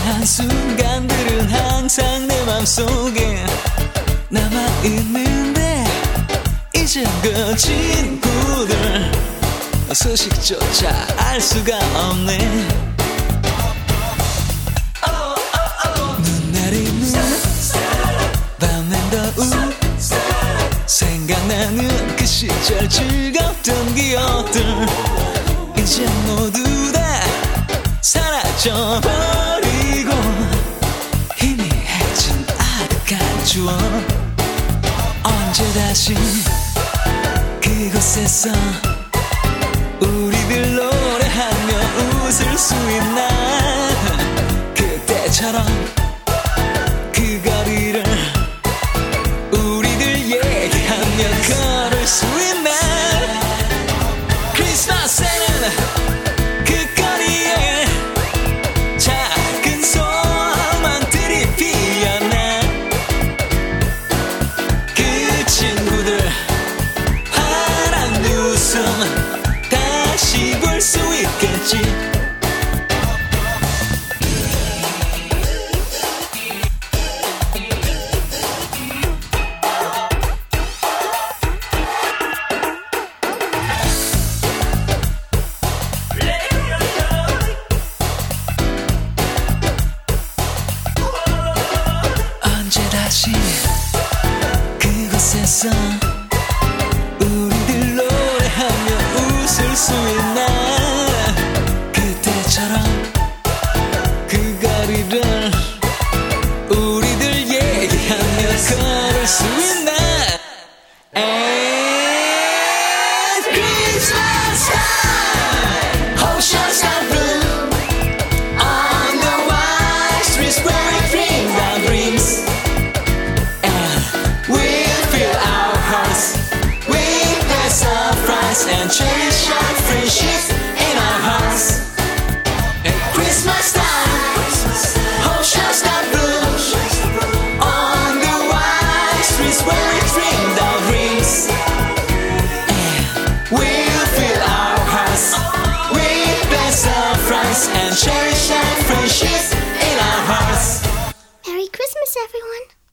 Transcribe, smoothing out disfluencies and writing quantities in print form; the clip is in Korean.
한순간들은 항상 내 맘속에 남아있는데 이젠 그 친구들 소식조차 알 수가 없네. 눈 내리는 밤엔 더욱 생각나는 그 시절 즐겁던 기억들 이제 모두 다 사라져버리고 희미해진 아득한 추억. 언제 다시 그곳에서 우리들 노래하며 웃을 수 있나. 그때처럼 그 거리를 우리들 얘기하며 걸을 수 있나. 크리스마스에는 그 거리에 작은 소망들이 피어나. 그 친구들 환한 웃음 다시 볼 수 있겠지. 언제 다시 그곳에서 우리들 노래하며 웃을 수 있나. 그때처럼 그 거리를 우리들 얘기하며 걸을 수 있나. And Christmas time, oceans are blue on the white streets where we dream our dreams. And we'll fill our hearts with the surprise and cherish our friendships in our hearts. At Christmas time, oceans are blue on the white streets where we dream our dreams. And we'll fill our hearts with the surprise and cherish our friendships in our hearts. Merry Christmas, everyone.